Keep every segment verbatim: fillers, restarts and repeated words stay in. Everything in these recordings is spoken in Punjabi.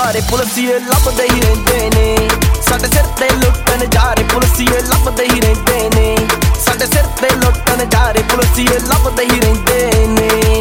ਨਜ਼ਾਰੇ ਪੁਲਸੀਏ ਲੱਭਦੇ ਹੀ ਰਹਿੰਦੇ ਨੇ। ਸਾਡੇ ਸਿਰ ਤੇ ਲੁੱਟ ਨਜ਼ਾਰੇ ਪੁਲਸੀਏ ਲੱਭਦੇ ਹੀ ਰਹਿੰਦੇ ਨੇ। ਸਾਡੇ ਸਿਰ ਤੇ ਲੁੱਟ ਨਜ਼ਾਰੇ ਪੁਲਸੀਏ ਲੱਭਦੇ ਹੀ ਰਹਿੰਦੇ ਨੇ।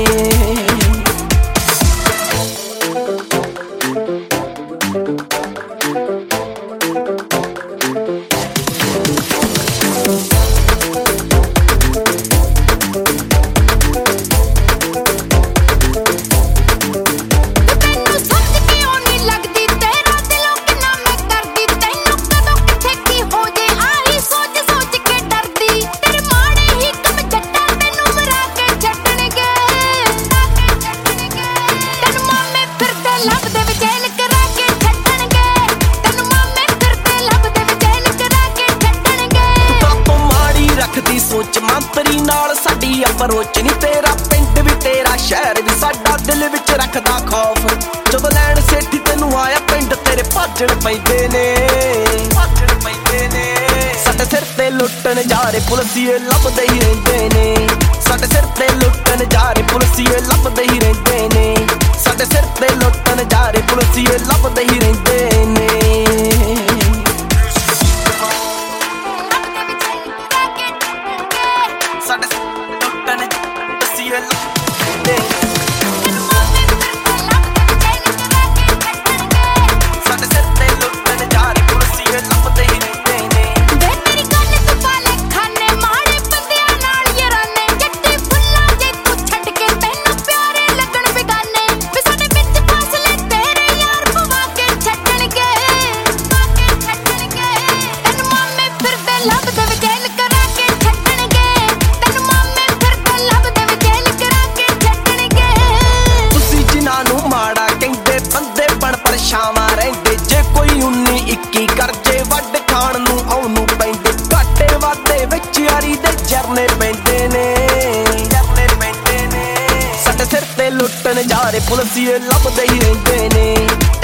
ਸੋਚ ਮੰਤਰੀ ਨਾਲ ਸਾਡੀ ਅਪਰੋਚ ਨੀ। ਤੇਰਾ ਪਿੰਡ ਵੀ ਤੇਰਾ ਸ਼ਹਿਰ ਵੀ ਸਾਡਾ ਦਿਲ ਵਿੱਚ ਰੱਖਦਾ ਖੌਫ। ਜਦੋਂ ਲੈਣ ਸੇਠੀ ਤੈਨੂੰ ਆਇਆ ਪਿੰਡ ਤੇਰੇ ਭੱਜਣ ਪੈਂਦੇ ਨੇ, ਭੱਜਣ ਪੈਂਦੇ ਨੇ। ਸਾਡੇ ਸਿਰ ਤੇ ਲੁੱਟ ਨਜ਼ਾਰੇ ਪੁਲਸੀਏ ਲੱਭਦੇ ਹੀ ਰਹਿੰਦੇ ਨੇ। ਸਾਡੇ ਸਿਰ ਤੇ ਲੁੱਟ ਨਜ਼ਾਰੇ ਪੁਲਸੀਏ ਲੱਭਦੇ ਹੀ ਰਹਿੰਦੇ ਨੇ। ਸਾਡੇ ਸਿਰ ਤੇ ਲੁੱਟ ਨਜ਼ਾਰੇ ਪੁਲਸੀਏ ਲੱਭਦੇ ਹੀ ਰਹਿੰਦੇ ਨੇ। ਸਾਡੇ ਲੁੱਟਣ ਪੁਲਸੀਏ ਲੱਭਦੇ ਸਾਡੇ ਸਿਰ ਤੇ ਲੁੱਟ ਨਜ਼ਾਰੇ ਪੁਲਸੀਏ ਲੱਭਦੇ ਹੀ ਰਹਿੰਦੇ ਨੇ। ਵੇ ਮੇਰੀ ਗੱਲ ਤੂੰ ਪਾਲੇ ਖਾਨੇ ਮਾੜੇ ਬੰਦਿਆਂ ਨਾਲ ਯਾਰਾਨੇ। ਜੱਟੀ ਫੁੱਲਾਂ ਜੇ ਤੂੰ ਛੱਡ ਕੇ ਤੈਨੂੰ ਪਿਆਰੇ ਲੱਗਣ ਬਿਗਾਨੇ। ਵੇ ਸਾਡੇ ਵਿੱਚ ਫਾਸਲੇ ਤੇਰੇ ਯਾਰ ਪਵਾ ਕੇ ਛੱਡਣਗੇ, ਪਵਾ ਕੇ ਛੱਡਣਗੇ। ਤੈਨੂੰ ਮਾਮੇ ਫਿਰਦੇ ਲੱਭਦੇ ਵੇ ਜੇਲ ਕਰਾ ਕੇ ਛੱਡਣਗੇ। ਤੈਨੂੰ ਮਾਮੇ ਫਿਰਦੇ ਲੱਭਦੇ ਵੇ ਜੇਲ ਕਰਾ ਕੇ ਛੱਡਣਗੇ। ਤੁਸੀਂ ਜਿਨ੍ਹਾਂ ਨੂੰ ਮਾੜਾ ਕਹਿੰਦੇ ਬੰਦੇ ਬਣ ਪਰਛਾਵਾਂ ਰਹਿੰਦੇ। ਜੇ ਕੋਈ ਉੱਨੀ ਇੱਕੀ ਕਰਜੇ ਵੱਢ ਖਾਣ ਨੂੰ ਆਉਨੂੰ ਪੈਂਦੇ। ਘਾਟੇ ਵਾਧੇ ਵਿੱਚ ਯਾਰੀ ਦੇ ਚਰਨੇ ਪੈਂਦੇ ਨੇ, ਚਰਨੇ ਪੈਂਦੇ ਨੇ। ਸਾਡੇ ਸਿਰ ਤੇ ਲੁੱਟ ਨਜ਼ਾਰੇ ਪੁਲਸੀਏ ਲੱਭਦੇ ਹੀ ਰਹਿੰਦੇ ਨੇ।